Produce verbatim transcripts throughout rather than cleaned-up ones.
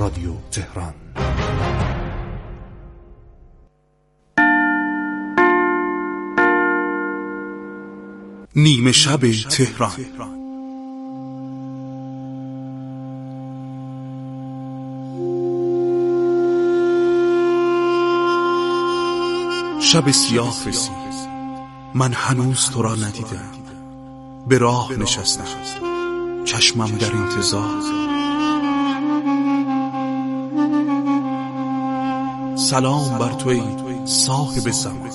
رادیو تهران. نیمه شب تهران. شب سیاه رسید. من هنوز تو را ندیدم. به راه نشستم، چشمم در انتظار. سلام بر تو ای صاحب زمان.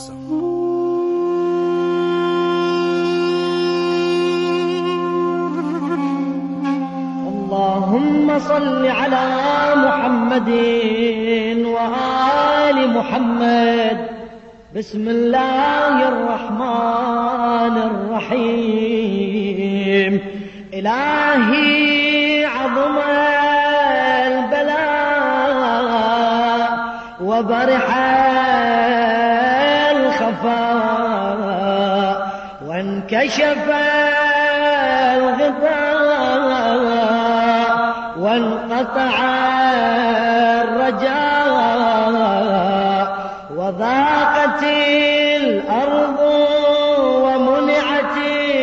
اللهم صل على محمد وآل محمد. بسم الله الرحمن الرحيم. إلهي عظم البلاء وبرح الخفاء وانكشف الغطاء وانقطع الرجاء وضاقت الأرض ومنعت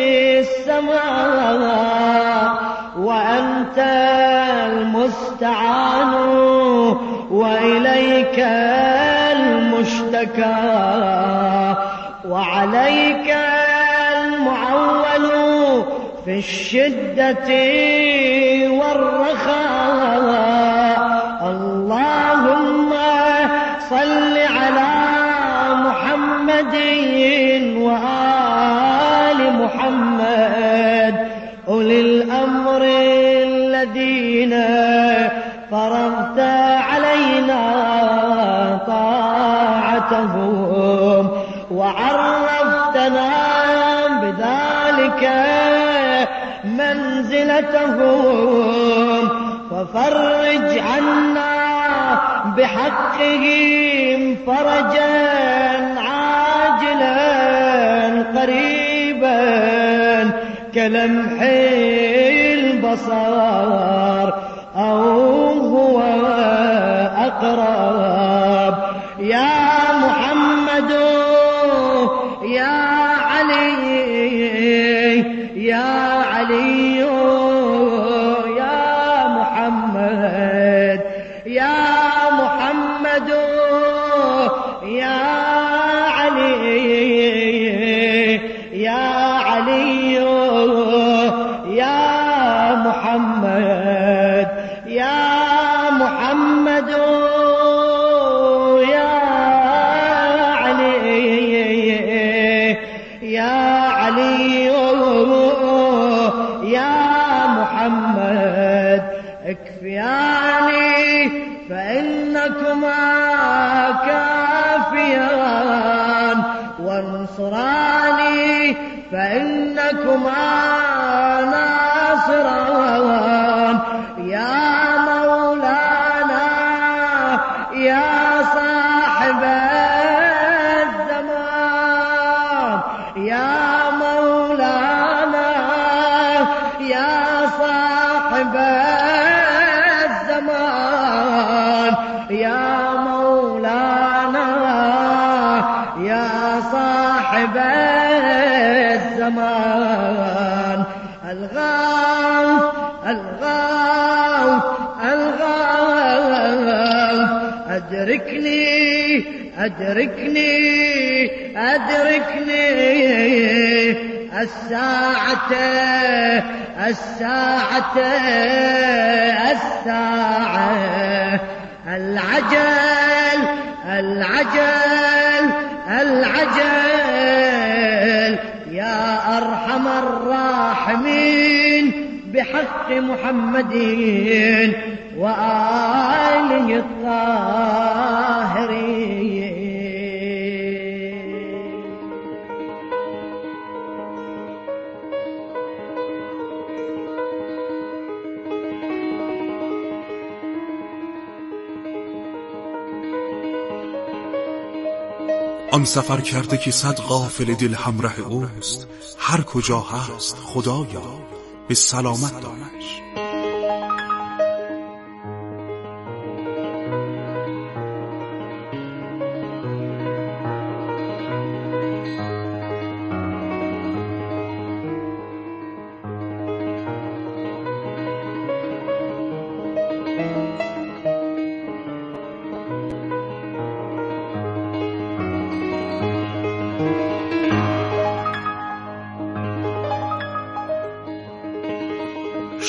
السماء وأنت المستعان وإليك المشتكى وعليك المعول في الشدة والرخاء. اللهم صل على محمد وآل محمد أولي الأمر الذين فرضت علينا طاعتهم وعرفتنا بذلك منزلتهم ففرج عنا بحقهم فرجا عاجلا قريبا كلمح البصر أو هو أقرب. يا محمد يا علي يا علي يا محمد يا محمد يا علي يا علي يا محمد يا محمد يا علي يا علي يا محمد. اكفياني فإنكما كافيان وانصراني فإنكما ناصران. يا مولانا يا صاحب الزمان يا مولانا يا صاحب الزمان يا مولانا يا صاحب الزمان. الغاث الغاث الغاث أدركني أدركني أدركني الساعة الساعة الساعة. العجل العجل العجل يا أرحم الراحمين بحق محمد وآله الطاهرين. آن سفر کرده که صد غافل دل همراه اوست، هر کجا هست خدایا به سلامت دارش.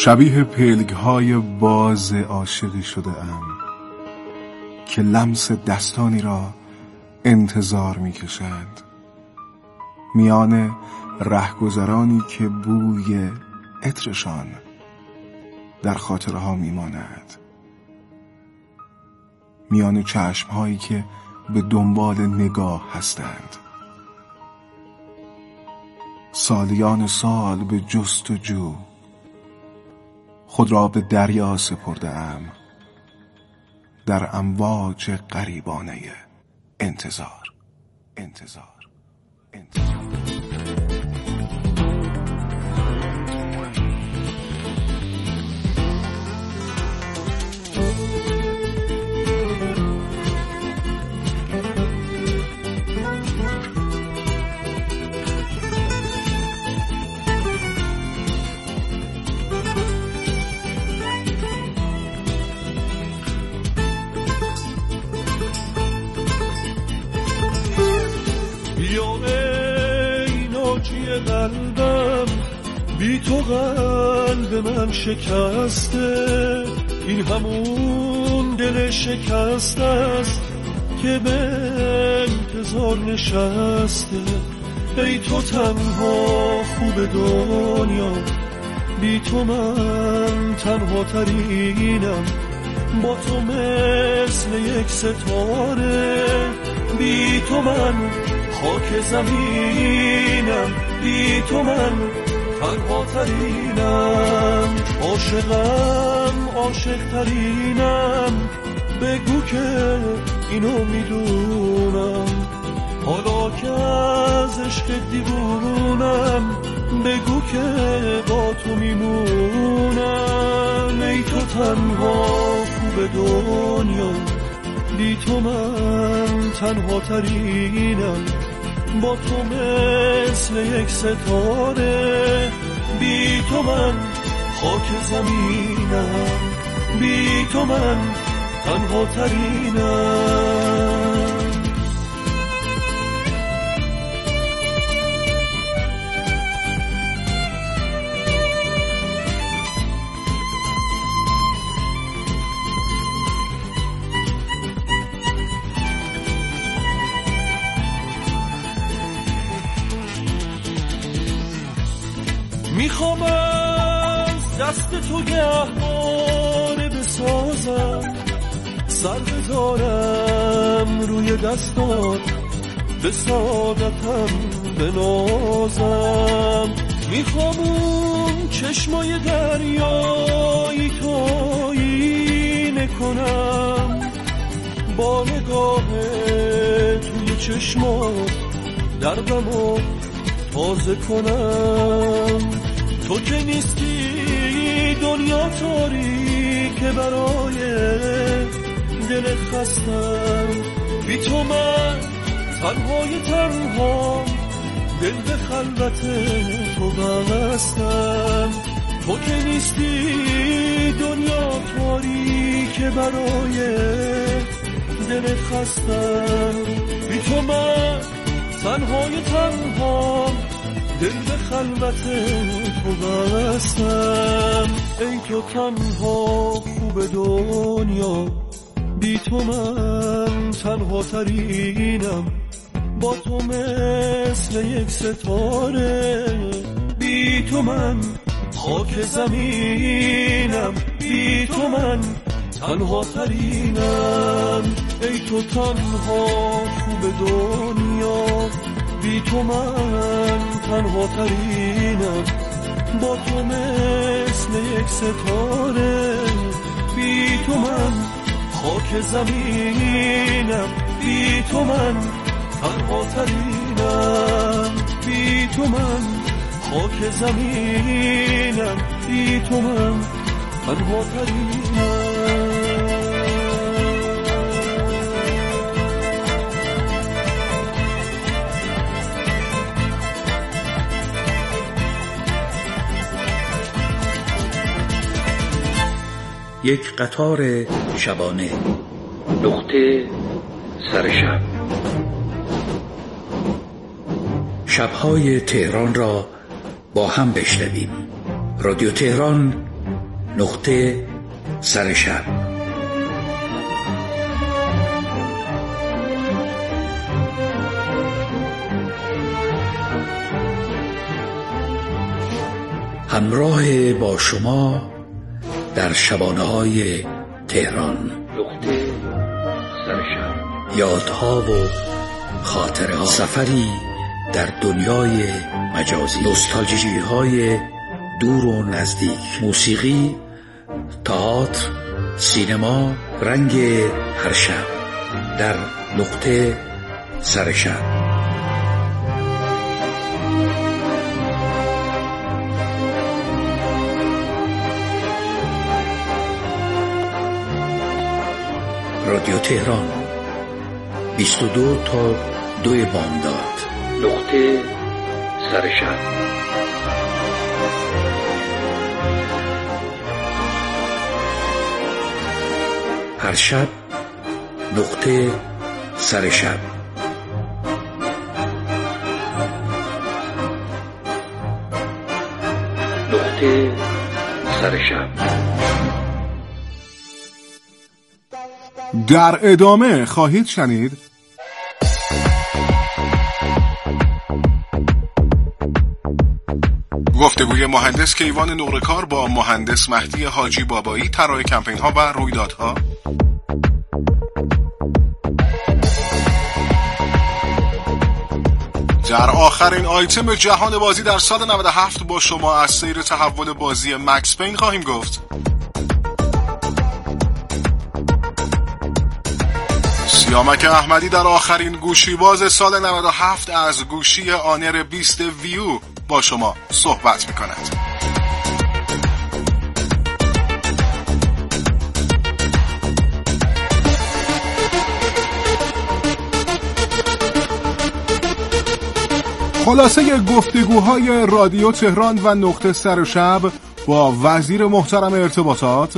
شبیه پلک‌های باز عاشقی شده ام که لمس دستانی را انتظار می‌کشند، میان رهگذرانی که بوی عطرشان در خاطرها میماند، میان چشم‌هایی که به دنبال نگاه هستند. سالیان سال به جستجو خود را به دریا سپرده‌ام، در امواج غریبانه انتظار انتظار انتظار قلبم بی تو قلب من شکسته، این همون دل شکست است که به انتظار نشسته. ای تو تنها خوب دنیا، بی تو من تنها ترینم، با تو مثل یک ستاره، بی تو من خاک زمینم، بی تو من تنها ترینم، عاشقم عاشق ترینم، بگو که اینو میدونم، حالا که از عشق دیوونم، بگو که با تو میمونم. ای تو تنها خوب دنیا، بی تو من تنها ترینم، با تو مثل یک ستاره، بی تو من خاک زمینم، بی تو من تنها ترینم. میخوام از دست تو گهواره بسازم، سر بذارم روی دستات، به سعادتم بنازم. میخوام اون چشمای دریایی تو آینه کنم، با نگاه توی چشمات دربمو تازه کنم. تو که نیستی دنیا تاریکه برای دل خستم، بی تو من تنهای تنها، دل به خلوت تو بستم. تو که نیستی دنیا تاریکه برای دل خستم، بی تو من تنهای تنها، دل به خلوت تو بستم. ای تو تنها خوب دنیا، بی تو من تنها ترینم، با تو مثل یک ستاره، بی تو من خاک زمینم، بی تو من تنها ترینم. ای تو تنها خوب دنیا، بی تو من تنها ترینم، با تو مثل یک ستاره، بی تو من خاک زمینم، بی تو من تنها ترینم، بی تو من خاک زمینم، بی تو من تنها ترینم. یک قطار شبانه، نقطه سر شب. شب‌های تهران را با هم بشنویم. رادیو تهران نقطه سر شب. همراه با شما در شبانه‌های تهران. نقطه سر شب. یادها و خاطره ها، سفری در دنیای مجازی، نوستالژی های دور و نزدیک، موسیقی، تئاتر، سینما، رنگ هر شب در نقطه سر شب. رادیو تهران بیست و دو تا دو بامداد. نقطه سر شب. هر شب نقطه سر شب. نقطه سر شب. در ادامه خواهید شنید گفتگوی مهندس کیوان نورکار با مهندس مهدی حاجی بابایی، طراح کمپین ها و رویدادها. در آخرین آیتم جهان بازی در سال نود و هفت با شما از سیر تحول بازی مکس پین خواهیم گفت. سیامک احمدی در آخرین گوشی باز سال نود و هفت از گوشی آنر بیست ویو با شما صحبت می‌کند. خلاصه گفتگوهای رادیو تهران و نقطه سر شب با وزیر محترم ارتباطات،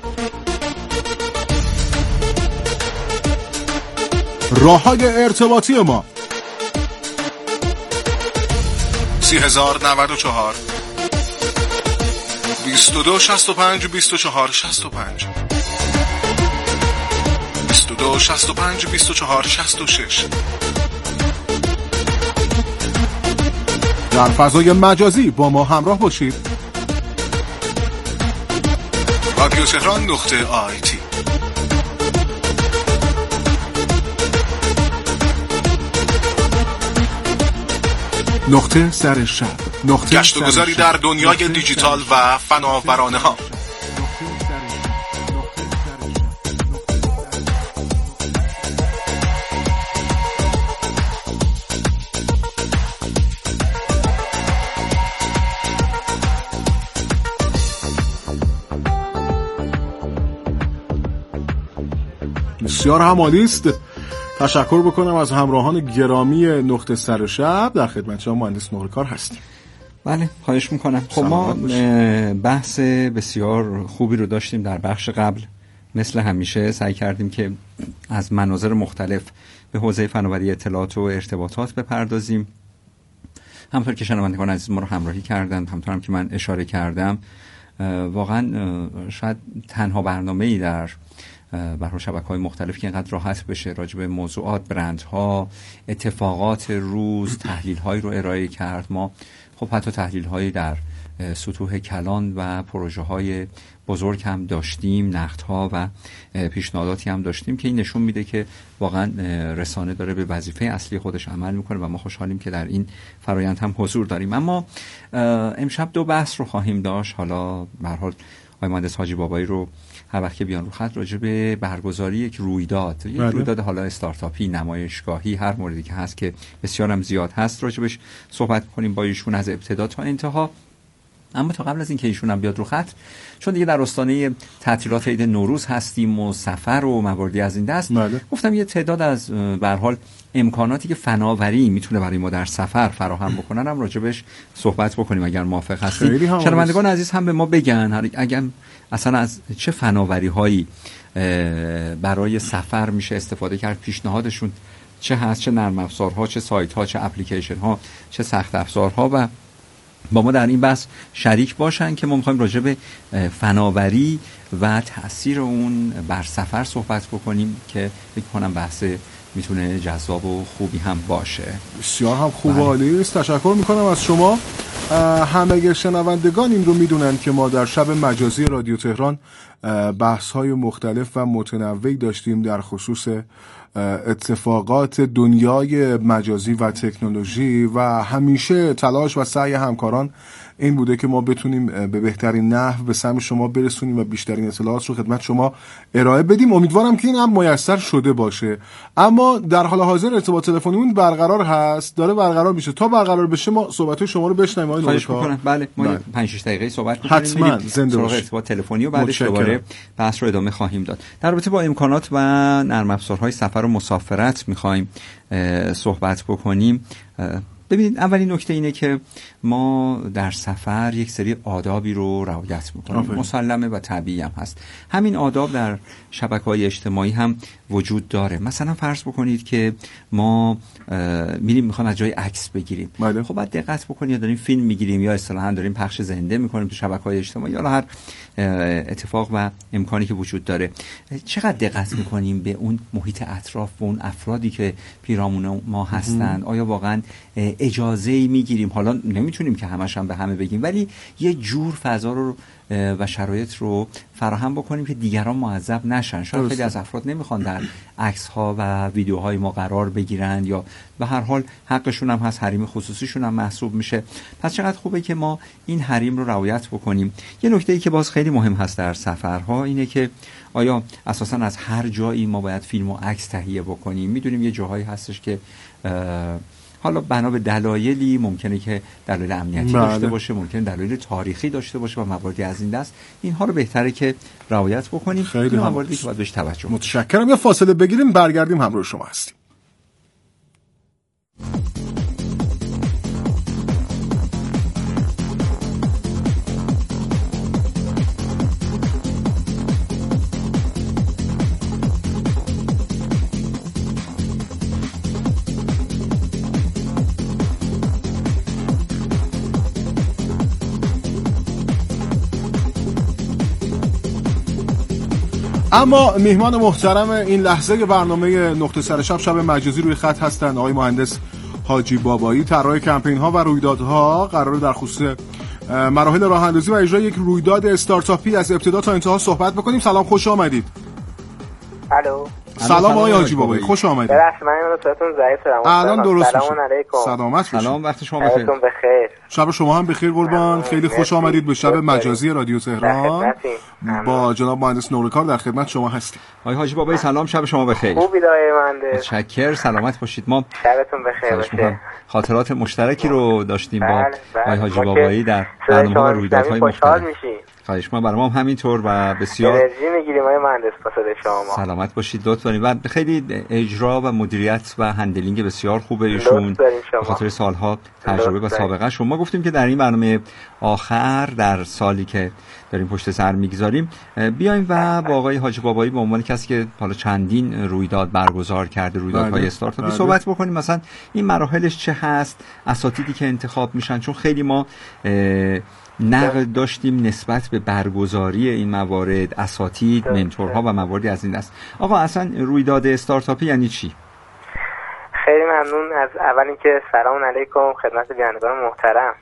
راه‌های ارتباطی ما سی هزار نود و چهار بیست و دو شصت و پنج بیست و چهار شصت و پنج بیست و دو شصت و پنج بیست و چهار شصت و شش. در فضای مجازی با ما همراه باشید. رادیو تهران نقطه آی تی. نقطه سر شب. نقطه گشت و گذاری در دنیای دیجیتال و فناورانه ها. بسیار همالی است. تشکر بکنم از همراهان گرامی نقطه سر شب. در خدمت شما مهندس نورکار هستیم. بله، خواهش میکنم. خب ما بحث بسیار خوبی رو داشتیم در بخش قبل. مثل همیشه سعی کردیم که از مناظر مختلف به حوزه فناوری اطلاعات و ارتباطات بپردازیم. همونطور که شنوندگان عزیز ما رو همراهی کردن، همونطور هم که من اشاره کردم، واقعا شاید تنها برنامه‌ای در برای شبکه‌های مختلف که اینقدر راحت بشه راجع به موضوعات، برندها، اتفاقات روز، تحلیل‌هایی رو ارائه کرد. ما خب حتی تحلیل‌هایی در سطوح کلان و پروژه‌های بزرگ هم داشتیم، نقدها و پیشنهاداتی هم داشتیم که این نشون میده که واقعا رسانه داره به وظیفه اصلی خودش عمل میکنه و ما خوشحالیم که در این فرایند هم حضور داریم. اما امشب دو بحث رو خواهیم داشت. حالا به هر حال آقای مهندس حاجی بابایی رو هر وقت که بیان رو خط راجع به برگزاری یک رویداد، یک رویداد حالا استارتاپی، نمایشگاهی، هر موردی که هست که بسیار هم زیاد هست، راجبش صحبت کنیم با ایشون از ابتدا تا انتها. اما تا قبل از اینکه ایشون هم بیاد رو خط، چون دیگه در آستانه تعطیلات عید نوروز هستیم و سفر و مواردی از این دست، بله. گفتم یه تعداد از به هر حال امکاناتی که فناوری میتونه برای ما در سفر فراهم بکنن هم راجبش صحبت بکنیم اگر موافق هستید. شنوندگان عزیز هم به ما بگن اگر اصلا از چه فناوری هایی برای سفر میشه استفاده کرد، پیشنهادشون چه هست، چه نرم افزارها، چه سایت ها، چه اپلیکیشن ها، چه سخت افزارها و با ما در این بحث شریک باشن که ما میخوایم راجع به فناوری و تأثیر اون بر سفر صحبت بکنیم که فکر کنم بحث میتونه جذاب و خوبی هم باشه. بسیار هم خوب و عالی است. تشکر میکنم از شما. همه شنوندگان این رو میدونن که ما در شب مجازی رادیو تهران بحث های مختلف و متنوعی داشتیم در خصوص اتفاقات دنیای مجازی و تکنولوژی و همیشه تلاش و سعی همکاران این بوده که ما بتونیم به بهترین نحو به سمع شما برسونیم و بیشترین اطلاعات رو خدمت شما ارائه بدیم. امیدوارم که این هم میسر شده باشه. اما در حال حاضر ارتباط تلفنیمون برقرار هست، داره برقرار میشه. تا برقرار بشه ما صحبت شما رو بشنویم. آقای نوروکا بله ما بله. پنج شش دقیقه صحبت می‌کنیم. حتما زنده باشید. ارتباط تلفنی و بعدش دوباره بحث رو ادامه خواهیم داد. در رابطه با امکانات و نرم افزارهای سفر و مسافرت می‌خوایم صحبت بکنیم. ببینید اولین نکته اینه که ما در سفر یک سری آدابی رو رعایت میکنیم، مسلمه و طبیعی هم هست. همین آداب در شبکه‌های اجتماعی هم وجود داره. مثلا فرض بکنید که ما میریم میخوایم از جای عکس بگیریم، بله. خب باید دقت بکنید یا داریم فیلم میگیریم یا اصطلاحاً داریم پخش زنده میکنیم تو شبکه‌های اجتماعی یا هر اتفاق و امکانی که وجود داره، چقدر دقت میکنیم به اون محیط اطراف و اون افرادی که پیرامون ما هستند؟ آیا واقعا اجازه‌ای میگیریم؟ حالا نمیتونیم که همش هم به همه بگیم، ولی یه جور فضا رو و شرایط رو فراهم بکنیم که دیگران معذب نشن. شاید خیلی از افراد نمیخوان در عکس ها و ویدیوهای ما قرار بگیرن یا به هر حال حقشون هم هست، حریم خصوصیشون هم محسوب میشه. پس چقدر خوبه که ما این حریم رو رعایت بکنیم. یه نکته‌ای که باز خیلی مهم هست در سفرها اینه که آیا اساساً از هر جایی ما باید فیلم و عکس تهیه بکنیم؟ میدونیم یه جاهایی هستش که حالا بنا به دلایلی ممکنه که دلایل امنیتی بله. داشته باشه، ممکنه دلایل تاریخی داشته باشه و مواردی از این دست. اینها رو بهتره که رعایت بکنیم. خیلی مواردی که باید بهش توجه. متشکرم. یه فاصله بگیریم، برگردیم همراه شما هستیم. اما میهمان محترم این لحظه برنامه نقطه سر شب شب مجازی روی خط هستند آقای مهندس حاجی بابایی، طراح کمپین ها و رویدادها. قراره در خصوص مراحل راه اندازی و اجرای یک رویداد استارتاپی از ابتدا تا انتها صحبت بکنیم. سلام، خوش آمدید. الو. سلام آقای حاجی بابایی، خوش آمدید. ببخشید من اینو صداتون ضعیف شدم. الان درست میشه. سلام علیکم. سلامت باشید. سلام، وقت شما بخیر. شبتون بخیر. شب شما هم بخیر قربان. خیلی خوش آمدید به شب مجازی رادیو تهران. با جناب مهندس نوروکا در خدمت شما هستیم. آقای حاجی بابایی سلام، شب شما بخیر. خوبی آقای مهندس؟ متشکرم، سلامت باشید. ما شبتون بخیر باشه. خاطرات مشترکی رو داشتیم با آقای حاجی بابایی در برنامه و رویدادهای مختلف. خواهش ما برام هم همینطور و بسیار انرژی میگیریم آقای مهندس پاسد شما. سلامت باشید، لطف دارید. و خیلی اجرا و مدیریت و هندلینگ بسیار خوبه ایشون به خاطر سالها تجربه و سابقه شما. ما گفتیم که در این برنامه آخر در سالی که داریم پشت سر میگذاریم بیایم و با آقای حاجی بابایی به عنوان کسی که حالا چندین رویداد برگزار کرده، رویدادهای استارتاپی، صحبت بکنیم. مثلا این مراحلش چه هست، اساتیدی که انتخاب میشن، چون خیلی ما نقد داشتیم نسبت به برگزاری این موارد، اساتید، منتورها و مواردی از این دست. آقا اصلا رویداد استارتاپی یعنی چی؟ خیلی ممنون. از اول اینکه سلام علیکم خدمت بینندگان محترم.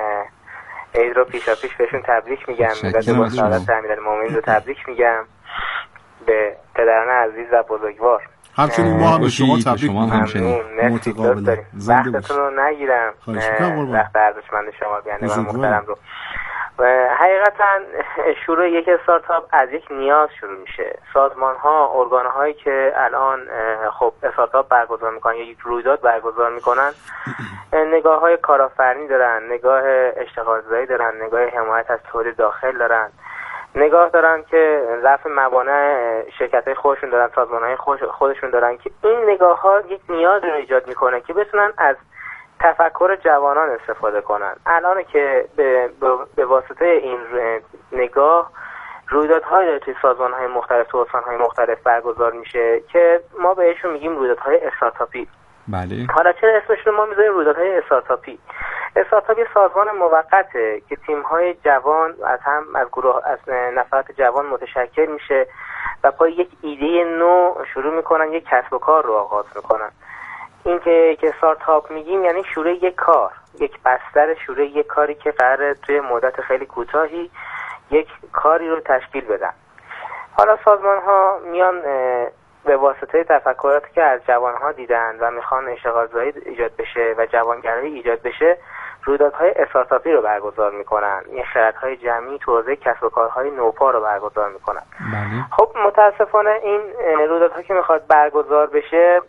عید رو پیشا پیش بهشون تبریک میگم. میلاد با سعادت امیرالمومنین رو تبریک میگم به پدران عزیز و بزرگوار. همچنین ما هم به شما تبریک میگیم. متقابلا. وقتتون رو نگیرم. وقت ارزشمند شما بینندگان محترم رو. حقیقتا شروع یک استارتاپ از یک نیاز شروع میشه. سازمان ها، ارگان هایی که الان خب استارتاپ برگزار میکنن یا یک رویداد برگزار میکنن نگاه های کارآفرینی دارن، نگاه اشتغالزایی دارن، نگاه حمایت از تولید داخل دارن، نگاه دارن که رفع موانع شرکت های خودشون دارن، سازمان های خودشون دارن که این نگاه ها یک نیاز رو ایجاد میکنه که بتونن از تفکر جوانان استفاده کنن. الان که به, به واسطه این نگاه رویدادهای داره توی سازمان‌های مختلف، تو استان‌های مختلف برگزار میشه که ما بهشون میگیم رویدادهای استارتاپی. بله. حالا چرا اسمش رو ما میذاریم رویدادهای استارتاپی؟ استارتاپ یه سازمان موقته که تیم‌های جوان از هم از گروه از نفرات جوان متشکل میشه و با یک ایده نو شروع میکنن یک کسب و کار رو آغاز میکنن. این که که استارتاپ میگیم یعنی شروع یک کار، یک بستر شروع یک کاری که قراره توی مدت خیلی کوتاهی یک کاری رو تشکیل بدن. حالا سازمان ها میان به واسطه تفکراتی که از جوان ها دیدن و میخوان اشتغال زایی ایجاد بشه و جوانگرایی ایجاد بشه، رویدادهای استارتاپی رو برگزار میکنن، یه خردهای جمعی تو حوزه کسب و کارهای نوپا رو برگزار میکنن. بله. خب متاسفانه این رویدادها که میخواد برگزار بشه،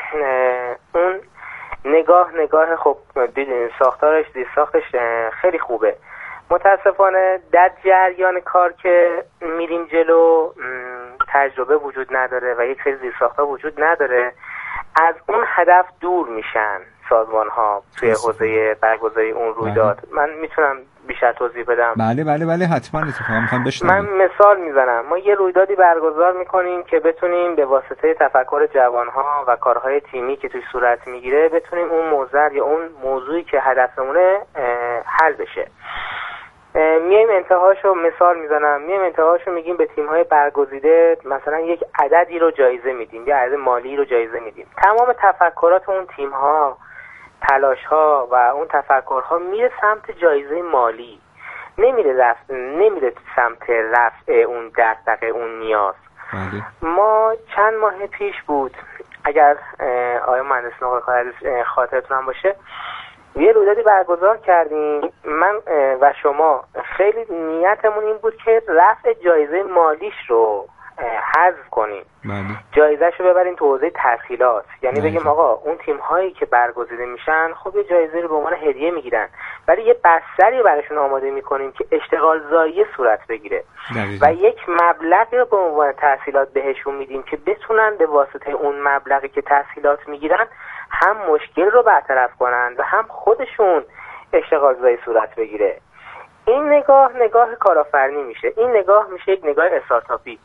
اون نگاه نگاه خب دیدین ساختارش دید ساختش خیلی خوبه. متاسفانه در جریان کار که میریم جلو تجربه وجود نداره و یک سری زیرساخت‌ها وجود نداره، از اون هدف دور میشن سازمان ها توی حوزه برگزاری اون رویداد. من میتونم بیشتر توضیح بدم؟ بله بله بله حتما اتفاقا میخوام بشنوم. من مثال میزنم. ما یه رویدادی برگزار میکنیم که بتونیم به واسطه تفکر جوان ها و کارهای تیمی که توی صورت میگیره بتونیم اون موضوع یا اون موضوعی که هدفمونه حل بشه. میایم انتهاشو مثال میزنم، میایم انتهاشو میگیم به تیم‌های برگزیده مثلا یک عددی رو جایزه میدیم، یا عدد مالی رو جایزه میدیم. تمام تفکرات اون تیم‌ها، تلاش‌ها و اون تفکرها میره سمت جایزه مالی، نمیره رفت نمیره سمت رفع اون دغدغه، اون نیاز. بله. ما چند ماه پیش بود، اگر آقای مهندس نقل خاطرتون هم باشه، یه رویدادی برگزار کردیم. من و شما خیلی نیتمون این بود که رفع جایزه مالیش رو حذف کنیم. بله. جایزه‌شو ببریم تو حوزه تسهیلات، یعنی بله. بگیم آقا اون تیم هایی که برگزیده میشن خب یه جایزه رو به عنوان هدیه میگیرن، ولی یه بستری براشون آماده میکنیم که اشتغال زایی صورت بگیره دقیقا. و یک مبلغی رو به عنوان تسهیلات بهشون میدیم که بتونن به واسطه اون مبلغی که تسهیلات میگیرن هم مشکل رو برطرف کنن و هم خودشون اشتغال زایی صورت بگیره. این نگاه نگاه کارآفرینی میشه، این نگاه میشه یک نگاه استارتاپی.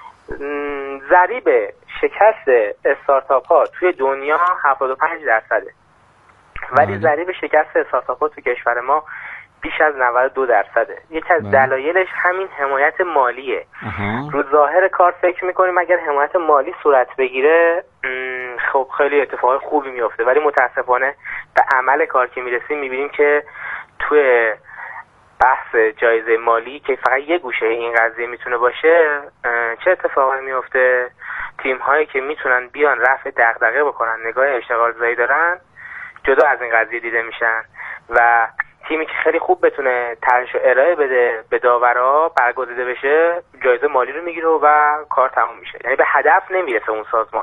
ضریب شکست استارتاپ ها توی دنیا هفتاد و پنج درصده، ولی ضریب شکست استارتاپ ها توی کشور ما بیش از نود و دو درصده. یکی از دلایلش همین حمایت مالیه. اها. رو ظاهر کار فکر میکنیم اگر حمایت مالی صورت بگیره خب خیلی اتفاق خوبی میفته، ولی متاسفانه به عمل کار که میرسیم میبینیم که توی بحث جایزه مالی که فقط یه گوشه این قضیه میتونه باشه، چه اتفاقی میفته؟ تیم هایی که میتونن بیان رفع دغدغه بکنن، نگاه اشتغال زایی دارن، جدا از این قضیه دیده میشن و تیمی که خیلی خوب بتونه طرحش رو ارائه بده به داورا، برگزیده بشه، جایزه مالی رو میگیره و کار تموم میشه، یعنی به هدف نمیرسه اون سازمان.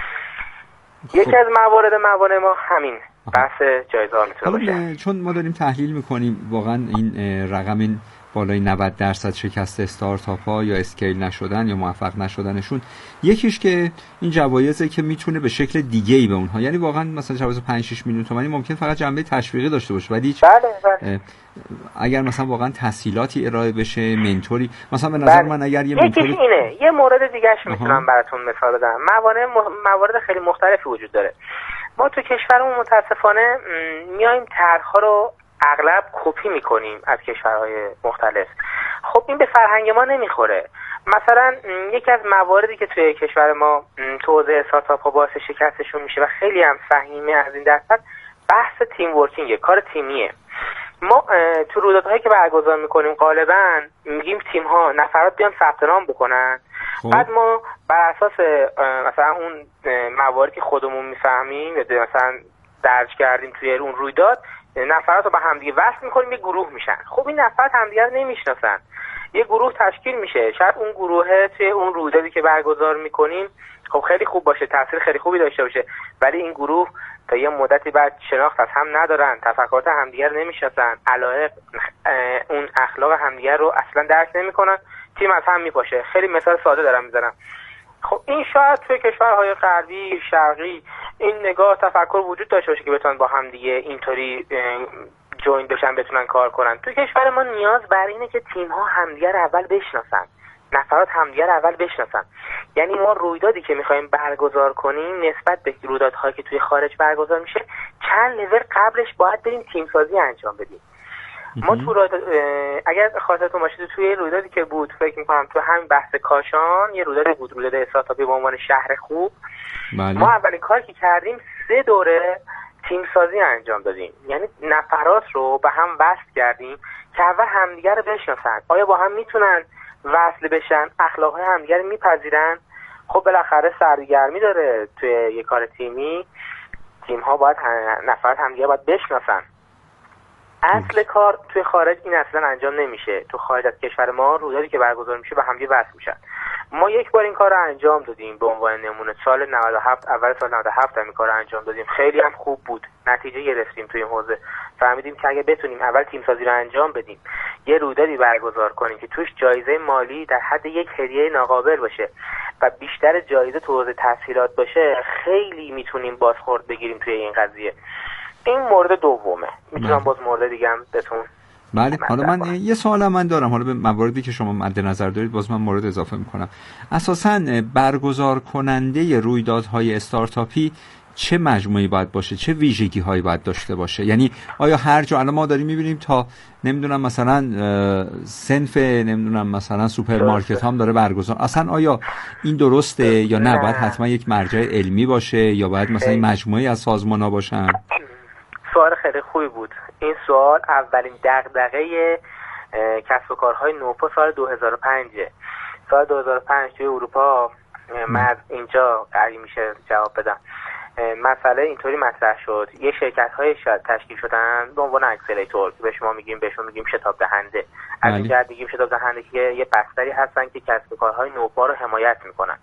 خب. یکی از موارد موانع ما همین بحث جایزه ها میتونه باشه. چون ما داریم تحلیل میکنیم واقعا این رقم این بالای نود درصد شکست استارتاپ ها یا اسکیل نشدن یا موفق نشدنشون، یکیش که این جوایزه که میتونه به شکل دیگه ای به اونها، یعنی واقعا مثلا جوایز پنج شش میلیون تومانی ممکن فقط جنبه تشویقی داشته باشه، ولی بله بله. اگر مثلا واقعا تسهیلاتی ارائه بشه، منتوری مثلا، به نظر من اگر یه منتوری اینه. یه مورد دیگه‌اش میتونم براتون مثال بدم. موانع موارد خیلی مختلفی وجود داره. ما تو کشورمون متاسفانه میایم طرح‌ها رو اغلب کپی میکنیم از کشورهای مختلف. خب این به فرهنگ ما نمیخوره. مثلا یکی از مواردی که توی کشور ما تو حوزه استارتاپ ها باعث شکستشون میشه و خیلی هم فهیمه از این درصد، بحث تیم ورکینگ، کار تیمیه. ما تو رویدادهایی که برگزار میکنیم غالبا میگیم تیم ها نفرات بیان ثبت نام بکنن. خوب. بعد ما بر اساس مثلا اون مواردی که خودمون میفهمیم مثلا درج کردیم توی اون رویداد، نفرات رو با همدیگه وصل میکنیم، یه گروه میشن. خب این نفرات همدیگه رو نمیشناسن، یه گروه تشکیل میشه. شاید اون گروه توی اون رویدادی که برگزار میکنیم خب خیلی خوب باشه، تاثیر خیلی خوبی داشته باشه، ولی این گروه تا یه مدتی بعد شناخت از هم ندارن، تفکرات همدیگه رو نمیشناسن، علایق اون اخلاق همدیگه رو اصلا درک نمیکنن، تیم از هم میپاشه. خیلی مثال ساده دارم میزنم. خب این شاید توی کشورهای غربی شرقی این نگاه تفکر وجود داشته باشه که بتونن با هم دیگه اینطوری جوین بشن، بتونن کار کنن. توی کشور ما نیاز بر اینه که تیم ها همدیگه رو اول بشناسن، نفرات همدیگه رو اول بشناسن. یعنی ما رویدادی که میخوایم برگزار کنیم نسبت به رویدادهایی که توی خارج برگزار میشه چند لول قبلش باید بریم تیم سازی انجام بدیم. ما تو رویداد اگر خاطرتون باشه توی رویدادی که بود فکر می‌کنم تو همین بحث کاشان یه رویدادی بود، رویداد استارتاپی به عنوان شهر خوب. بله. ما اولین کاری که کردیم سه دوره تیم سازی انجام دادیم، یعنی نفرات رو به هم وصل کردیم که اول همدیگه رو بشناسن، آیا با هم میتونن وصل بشن، اخلاقهای همدیگه رو میپذیرن. خب بالاخره سرگرمی داره توی یه کار تیمی، تیم ها باید نفرات همدیگه باید بشناسن. اصل کار توی خارج این اصلا انجام نمیشه. تو خارج از کشور ما رویدادی که برگزار میشه به همدیگه وصل میشن. ما یک بار این کار رو انجام دادیم به عنوان نمونه، سال نود و هفت، اول سال نود و هفت این کار رو انجام دادیم، خیلی هم خوب بود، نتیجه گرفتیم توی این حوزه. فهمیدیم که اگه بتونیم اول تیم سازی رو انجام بدیم، یه رویدادی برگزار کنیم که توش جایزه مالی در حد یک هدیه ناقابل باشه و بیشتر جایزه تو حوزه تسهیلات باشه، خیلی میتونیم بازخورد بگیریم توی این قضیه. این مورد دومه. میتونم باز مورد دیگه هم بهتون. بله، حالا من یه سوال من دارم، حالا به مواردی که شما مد نظر دارید باز من مورد اضافه میکنم. اساساً برگزار کننده رویدادهای استارتاپی چه مجموعی باید باشه، چه ویژگی هایی باید داشته باشه؟ یعنی آیا هر جا الان ما داریم میبینیم تا نمیدونم مثلا صنف نمیدونم مثلا سوپرمارکت هم داره برگزار، اصلا آیا این درسته یا نه؟ باید حتما یک مرجع علمی باشه یا باید مثلا این مجموعی از سازمان‌ها باشن؟ سوال خیلی خوبی بود. این سوال اولین دغدغه کسب و کارهای نوپا سال دو هزار و پنج. سال دو هزار و پنج توی اروپا، من از اینجا قریب میشه جواب بدم، مسئله اینطوری مطرح شد، یه شرکت های تشکیل شدن به عنوان اکسلراتور که به شما میگیم بهشون میگیم شتاب دهنده. از این جهت میگیم شتاب دهنده که یه بستری هستن که کسب و کارهای نوپا رو حمایت میکنن.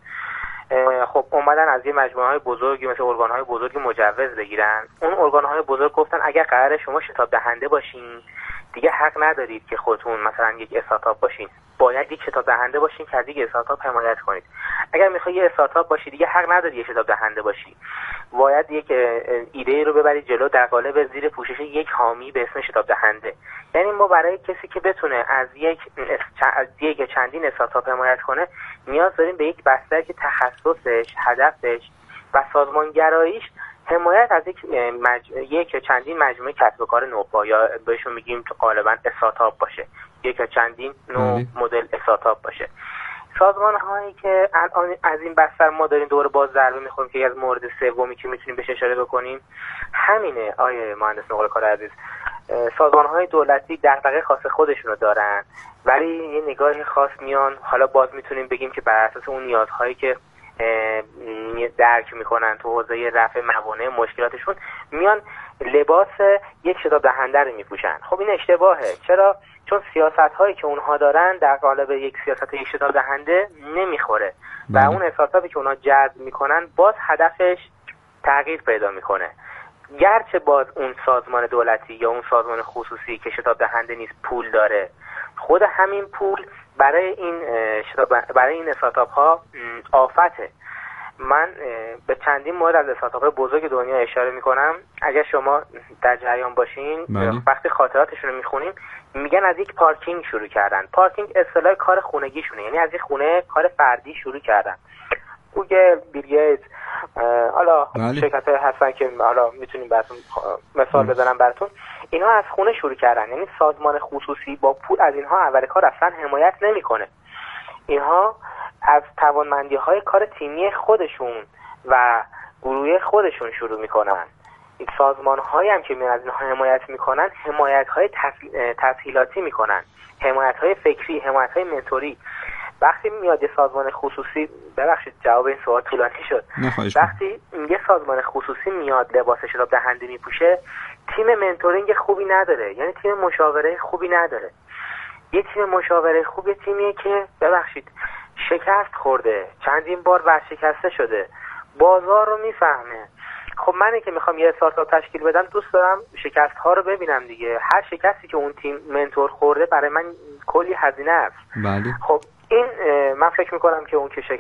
خب اومدن از یه مجموعه های بزرگی مثل ارگان های بزرگی مجوز بگیرن. اون ارگان های بزرگ گفتن اگر قراره شما شتاب دهنده باشین دیگه حق ندارید که خودتون مثلا یک استارتاپ باشین، باید یک شتاب دهنده باشین که از یک استارتاپ حمایت کنید. اگر میخوای یه استارتاپ باشی دیگه حق نداری یه شتاب دهنده باشی، باید یک ایده رو ببرید جلو در قالب زیر پوشش یک حامی به اسم شتاب دهنده. یعنی ما برای کسی که بتونه از یک از یک چندین استارتاپ حمایت کنه نیاز داریم به یک بستر که تخصصش، هدفش و سازمانگراییش حمایت از یک مج... یک چندین مجموعه کسب و کار نوپا یا بهشون میگیم تو غالبا استارتاپ باشه، یک چندین نوع مدل استارتاپ باشه. سازمان هایی که الان از این بستر ما داریم دوباره باز ضربه میخوریم که از مورد سومی که میتونیم بهش اشاره بکنیم همینه. آیه مهندس نقل کار عزیز، سازمان های دولتی دغدغه خاص خودشون رو دارن ولی یه نگاه خاص میان، حالا باز میتونیم بگیم که بر اساس اون نیازهایی که درک میکنن تو حوزه رفع موانع مشکلاتشون میان لباس یک شتاب دهنده رو میپوشن. خب این اشتباهه. چرا؟ چون سیاست هایی که اونها دارن در قالب یک سیاست یک شتاب دهنده نمیخوره و اون استارتاپی که اونها جذب میکنن باز هدفش تغییر پیدا میکنه. گرچه باز اون سازمان دولتی یا اون سازمان خصوصی که شتاب دهنده نیست پول داره، خود همین پول برای این برای این استارتاپ ها آفته. من به چندین مورد از استارتاپ بزرگ دنیا اشاره میکنم. اگر شما در جریان باشین بله. وقتی خاطراتشون رو میخونیم میگن از یک پارکینگ شروع کردن. پارکینگ اصطلاح کار خونگیشونه، یعنی از یک خونه کار فردی شروع کردن. گوگل، بیل گیتس، حالا بله. شرکت های هستن که حالا میتونیم براتون مثال بزنم براتون، اینها از خونه شروع کردن. یعنی سازمان خصوصی با پول از اینها اول کار اصلا حمایت نمیکنه. اینها از توانمندی های کار تیمی خودشون و گروه خودشون شروع میکنن. این سازمان هایی هم که از اینها حمایت میکنن حمایت های تسهیلاتی میکنن، حمایت های فکری، حمایت های منتوری. وقتی میاد یه سازمان خصوصی، ببخشید جواب این سوال طولانی شد، وقتی یه سازمان خصوصی میاد لباس شتاب دهنده میپوشه تیم منتورینگ خوبی نداره، یعنی تیم مشاوره خوبی نداره. یه تیم مشاوره خوب یه تیمیه که ببخشید شکست خورده، چندین بار ورشکسته شده، بازار رو میفهمه. خب منی که میخوام یه استارتاپ تشکیل بدم دوست دارم شکست ها رو ببینم دیگه. هر شکستی که اون تیم منتور خورده برای من کلی هزینه است. بله. خب این من فکر میکنم که اون که